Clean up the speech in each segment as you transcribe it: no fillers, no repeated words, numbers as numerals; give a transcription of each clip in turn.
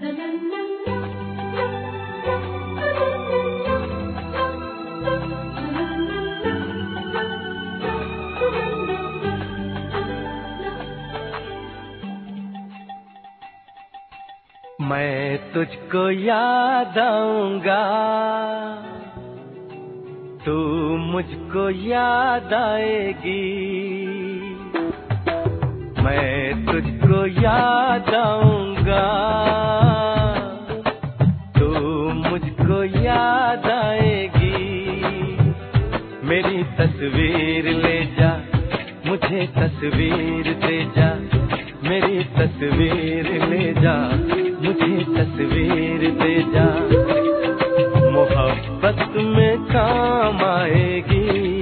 मैं तुझको याद आऊंगा, तू मुझको याद आएगी। मैं तुझको याद आऊंगा, तू मुझको याद आएगी। मेरी तस्वीर ले जा, मुझे तस्वीर दे जा। मेरी तस्वीर ले जा, मुझे तस्वीर दे जा। मोहब्बत में काम आएगी।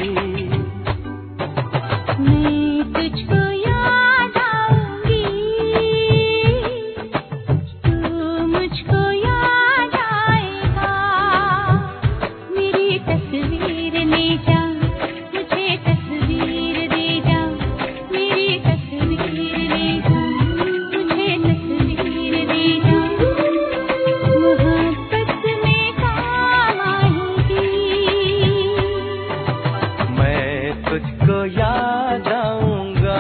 मैं तुझको याद आऊंगी, तू मुझको याद आएगा। मेरी तस्वीर ले जा, मुझे तस्वीर दे जा। मेरी तस्वीर ले जा, मुझे तस्वीर दे जा। मोहब्बत में काम आएगी। मैं तुझको याद आऊंगा,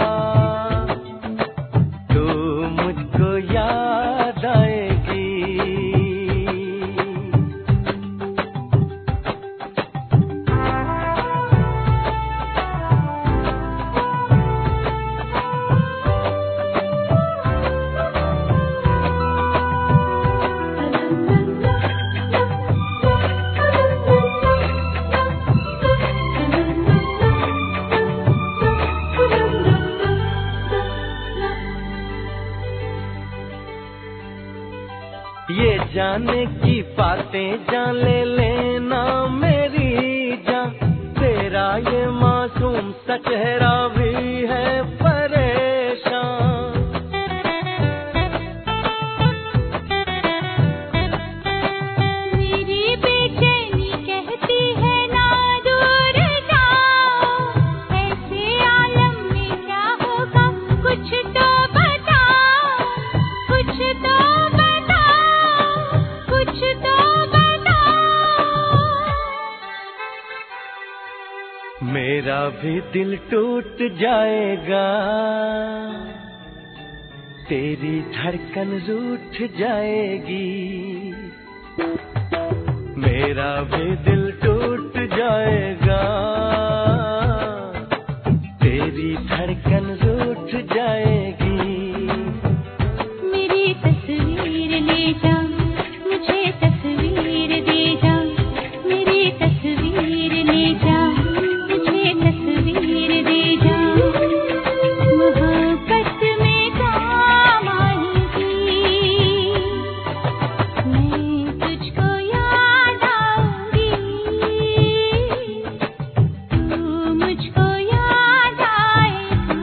तू मुझको याद आएगी। ये जाने की बातें जान ले लेना मेरी जान। तेरा ये मासूम सा चेहरा भी है परेशान। मेरी बेचैनी कहती है ना दूर जाओ। ऐसे आलम में क्या होगा, कुछ तो बताओ। कुछ तो बताओ, कुछ तो बताओ। मेरा भी दिल टूट जाएगा, तेरी धड़कन रूठ जाएगी। मेरा भी दिल टूट जाएगा, तेरी धड़कन रूठ जाएगी। मेरी तस्वीर ले जा, मुझे तस्वीर दे जा। मेरी तस्वीर ले जा, मुझे तस्वीर दे जा। मोहब्बत में काम आएगी। मैं तुझको याद आऊंगी, तू मुझको याद आएगा।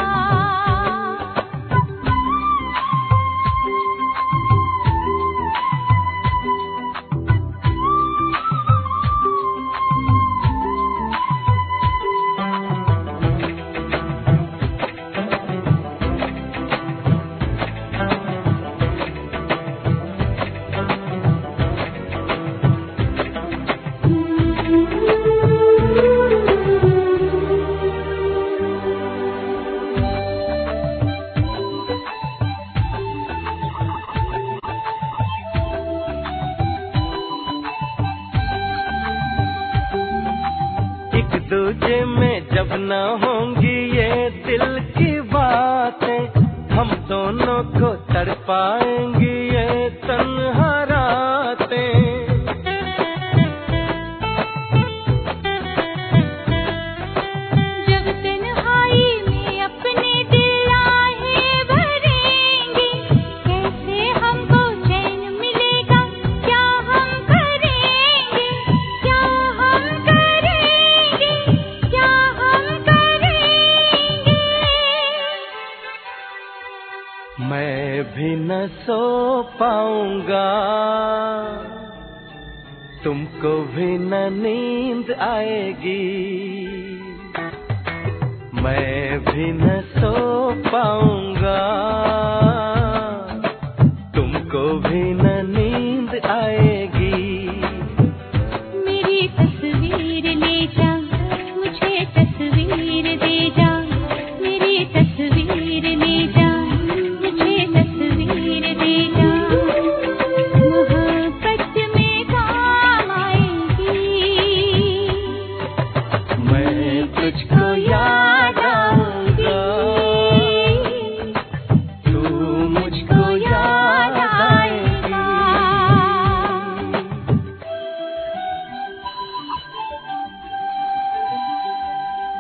एक दूजे में जब न होंगी ये दिल की बातें, हम दोनों को तड़पाएंगी ये तन्हा रातें। जब तन्हाई में अपने दिल आहें भरेंगे, कैसे हमको चैन मिलेगा। क्या हम करेंगे, क्या हम करेंगे, क्या हम करेंगे। मैं भी न सो पाऊंगा, तुमको भी न नींद आएगी। मैं भी न सो पाऊंगा,